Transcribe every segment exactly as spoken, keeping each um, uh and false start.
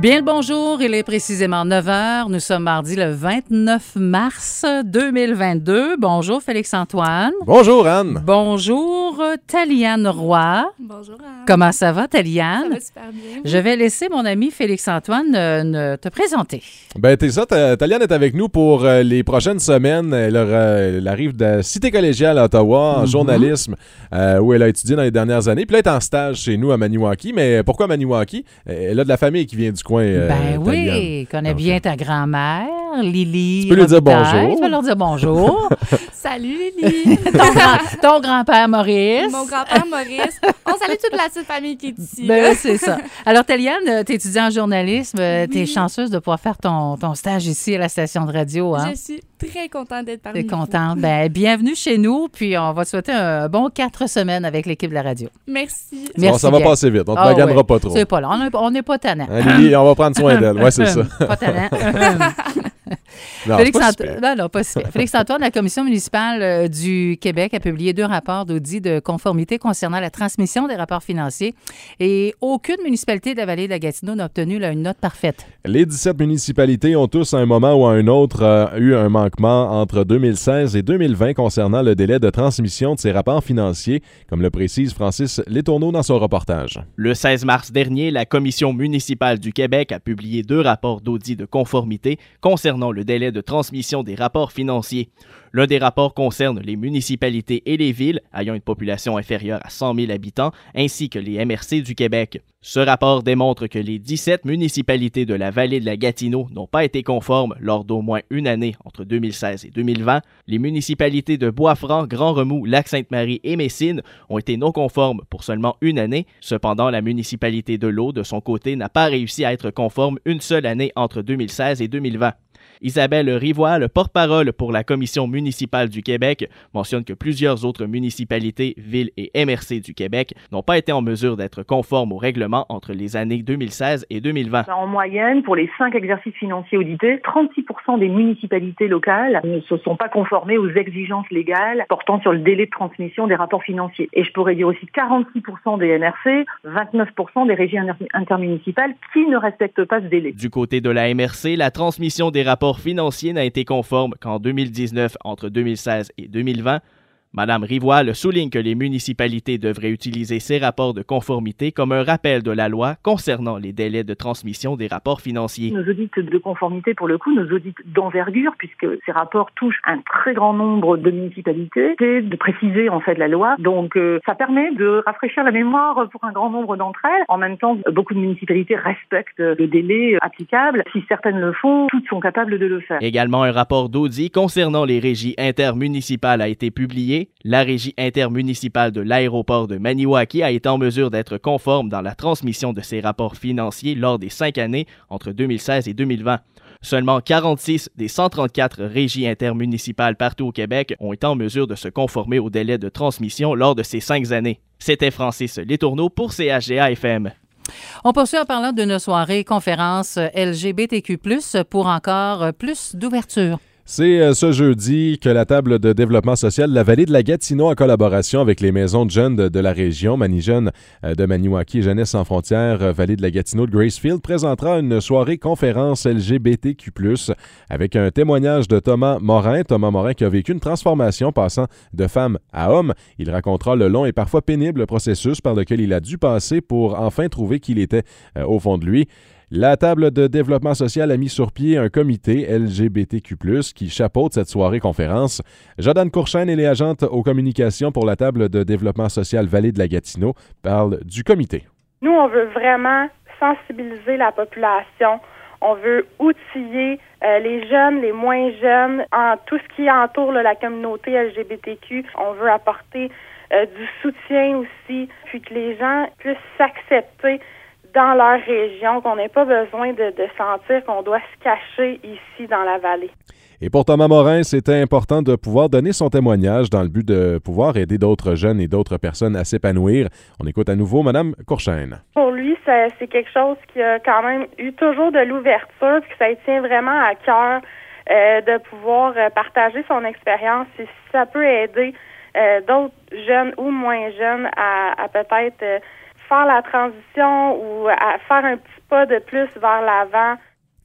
Bien le bonjour, il est précisément neuf heures. Nous sommes mardi le vingt-neuf mars deux mille vingt-deux. Bonjour Félix-Antoine. Bonjour Anne. Bonjour Taliane Roy. Bonjour Anne. Comment ça va Taliane? Ça va super bien. Je vais laisser mon ami Félix-Antoine euh, te présenter. Ben t'es ça, Taliane est avec nous pour euh, les prochaines semaines. Elle, euh, elle arrive de la Cité collégiale à Ottawa en mm-hmm. journalisme euh, où elle a étudié dans les dernières années. Puis là, elle est en stage chez nous à Maniwaki. Mais pourquoi Maniwaki? Elle a de la famille qui vient du coin. Euh, ben oui, Taliane. Connais Donc, bien ta grand-mère, Lily. Tu peux lui dire bonjour. Tu peux leur dire bonjour. Salut Lily. ton, grand, ton grand-père Maurice. Mon grand-père Maurice. On salue toute la petite famille qui est ici. Ben, c'est ça. Alors Taliane, tu es étudiante en journalisme. Oui. Tu es chanceuse de pouvoir faire ton, ton stage ici à la station de radio. Hein? Je suis très contente d'être parmi vous. T'es contente. Ben, bienvenue chez nous. Puis on va te souhaiter un bon quatre semaines avec l'équipe de la radio. Merci. Merci bon, ça va passer vite. On ne te ah, maganera ouais. pas trop. C'est pas là. On n'est pas tannant. Hein, Lily, on va prendre soin d'elle. Oui, c'est ça. Pas tannant. Non, Félix pas Ant... si non, non, pas si Félix-Antoine, la Commission municipale euh, du Québec a publié deux rapports d'audit de conformité concernant la transmission des rapports financiers et aucune municipalité de la vallée de la Gatineau n'a obtenu là, une note parfaite. Les dix-sept municipalités ont tous à un moment ou à un autre euh, eu un manquement entre deux mille seize et deux mille vingt concernant le délai de transmission de ces rapports financiers, comme le précise Francis Letourneau dans son reportage. Le seize mars dernier, la Commission municipale du Québec a publié deux rapports d'audit de conformité concernant le délai de transmission des rapports financiers. L'un des rapports concerne les municipalités et les villes ayant une population inférieure à cent mille habitants, ainsi que les M R C du Québec. Ce rapport démontre que les dix-sept municipalités de la vallée de la Gatineau n'ont pas été conformes lors d'au moins une année entre deux mille seize et deux mille vingt. Les municipalités de Bois-Franc, Grand-Remous, Lac-Sainte-Marie et Messine ont été non conformes pour seulement une année. Cependant, la municipalité de l'Eau, de son côté, n'a pas réussi à être conforme une seule année entre deux mille seize et deux mille vingt. Isabelle Rivoire, le porte-parole pour la Commission municipale du Québec, mentionne que plusieurs autres municipalités, villes et M R C du Québec n'ont pas été en mesure d'être conformes au règlement entre les années deux mille seize et deux mille vingt. En moyenne, pour les cinq exercices financiers audités, trente-six pour cent des municipalités locales ne se sont pas conformées aux exigences légales portant sur le délai de transmission des rapports financiers. Et je pourrais dire aussi quarante-six pour cent des M R C, vingt-neuf pour cent des régies intermunicipales qui ne respectent pas ce délai. Du côté de la M R C, la transmission des rapports financier n'a été conforme qu'en deux mille dix-neuf entre deux mille seize et deux mille vingt. Madame Rivoire souligne que les municipalités devraient utiliser ces rapports de conformité comme un rappel de la loi concernant les délais de transmission des rapports financiers. Nos audits de conformité, pour le coup, nos audits d'envergure, puisque ces rapports touchent un très grand nombre de municipalités, c'est de préciser en fait la loi. Donc euh, ça permet de rafraîchir la mémoire pour un grand nombre d'entre elles. En même temps, beaucoup de municipalités respectent le délai applicable. Si certaines le font, toutes sont capables de le faire. Également, un rapport d'audit concernant les régies intermunicipales a été publié. La régie intermunicipale de l'aéroport de Maniwaki a été en mesure d'être conforme dans la transmission de ses rapports financiers lors des cinq années entre deux mille seize et deux mille vingt. Seulement quarante-six des cent trente-quatre régies intermunicipales partout au Québec ont été en mesure de se conformer au délai de transmission lors de ces cinq années. C'était Francis Letourneau pour C H G A F M. On poursuit en parlant d'une soirée conférence L G B T Q plus, pour encore plus d'ouverture. C'est ce jeudi que la table de développement social de la vallée de la Gatineau, en collaboration avec les maisons de jeunes de, de la région, Manijeunes de Maniwaki et Jeunesse sans frontières, vallée de la Gatineau de Gracefield, présentera une soirée conférence L G B T Q plus, avec un témoignage de Thomas Morin. Thomas Morin qui a vécu une transformation passant de femme à homme. Il racontera le long et parfois pénible processus par lequel il a dû passer pour enfin trouver qui il était euh, au fond de lui. La table de développement social a mis sur pied un comité L G B T Q plus, qui chapeaute cette soirée-conférence. Jordan Courchaine et les agentes aux communications pour la table de développement social Vallée de la Gatineau parlent du comité. Nous, on veut vraiment sensibiliser la population. On veut outiller euh, les jeunes, les moins jeunes, en tout ce qui entoure là, la communauté L G B T Q. On veut apporter euh, du soutien aussi, puis que les gens puissent s'accepter dans leur région, qu'on n'ait pas besoin de, de sentir qu'on doit se cacher ici dans la vallée. Et pour Thomas Morin, c'était important de pouvoir donner son témoignage dans le but de pouvoir aider d'autres jeunes et d'autres personnes à s'épanouir. On écoute à nouveau Mme Courchaine. Pour lui, ça, c'est quelque chose qui a quand même eu toujours de l'ouverture, puis que ça lui tient vraiment à cœur euh, de pouvoir partager son expérience. Et si ça peut aider euh, d'autres jeunes ou moins jeunes à, à peut-être... Euh, faire la transition ou à faire un petit pas de plus vers l'avant.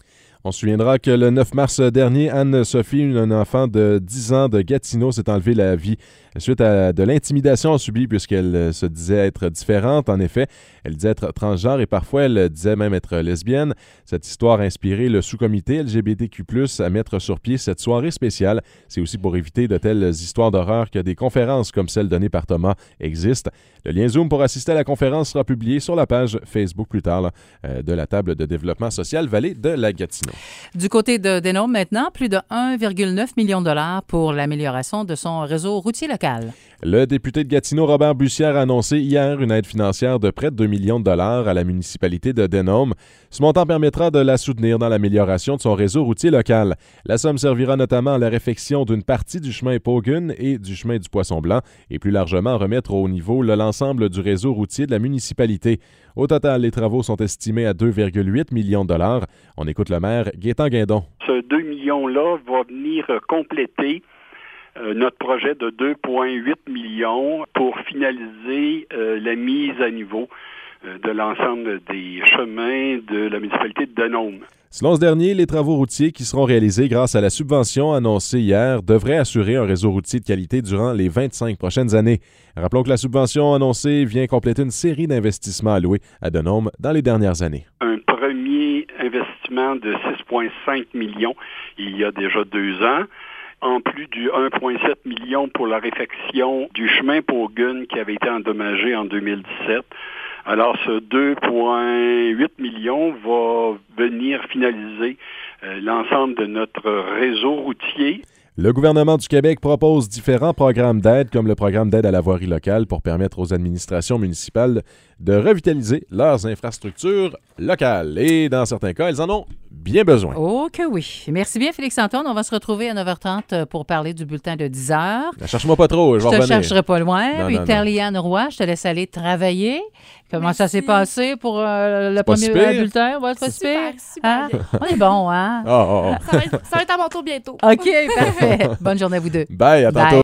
On se souviendra que le neuf mars dernier, Anne-Sophie, une enfant de dix ans de Gatineau, s'est enlevée la vie suite à de l'intimidation subie puisqu'elle se disait être différente. En effet, elle disait être transgenre et parfois elle disait même être lesbienne. Cette histoire a inspiré le sous-comité L G B T Q plus, à mettre sur pied cette soirée spéciale. C'est aussi pour éviter de telles histoires d'horreur que des conférences comme celle donnée par Thomas existent. Le lien Zoom pour assister à la conférence sera publié sur la page Facebook plus tard là, euh, de la table de développement social Vallée de la Gatineau. Du côté de Denôme maintenant, plus de un virgule neuf million de dollars pour l'amélioration de son réseau routier local. Le député de Gatineau, Robert Bussière, a annoncé hier une aide financière de près de deux millions de dollars à la municipalité de Denôme. Ce montant permettra de la soutenir dans l'amélioration de son réseau routier local. La somme servira notamment à la réfection d'une partie du chemin Pogun et du chemin du Poisson-Blanc et plus largement remettre au niveau l'ensemble du réseau routier de la municipalité. Au total, les travaux sont estimés à deux virgule huit millions de dollars. On écoute le maire Gaétan Guindon. Ce deux millions-là va venir compléter Euh, notre projet de deux virgule huit millions pour finaliser euh, la mise à niveau euh, de l'ensemble des chemins de la municipalité de Denôme. Selon ce dernier, les travaux routiers qui seront réalisés grâce à la subvention annoncée hier devraient assurer un réseau routier de qualité durant les vingt-cinq prochaines années. Rappelons que la subvention annoncée vient compléter une série d'investissements alloués à Denôme dans les dernières années. Un premier investissement de six virgule cinq millions il y a déjà deux ans. En plus du un virgule sept million pour la réfection du chemin Pogun qui avait été endommagé en deux mille dix-sept. Alors, ce deux virgule huit millions va venir finaliser euh, l'ensemble de notre réseau routier. Le gouvernement du Québec propose différents programmes d'aide, comme le programme d'aide à la voirie locale, pour permettre aux administrations municipales de revitaliser leurs infrastructures locales. Et dans certains cas, elles en ont bien besoin. Oh que oui. Merci bien, Félix-Antoine. On va se retrouver à neuf heures trente pour parler du bulletin de dix heures. Cherche-moi pas trop, je vais Je te revenir. chercherai pas loin. Non, Puis non, Terliane Roy, je te laisse aller travailler. Comment Merci. ça s'est passé pour euh, le pas premier si pire. euh, bulletin? Ouais, c'est pas si Super, pire. super Hein? bien. On est bon, hein? Ah, ah, ah. Ça va, être, ça va être à mon tour bientôt. OK, parfait. Bonne journée à vous deux. Bye, à tantôt. Bye.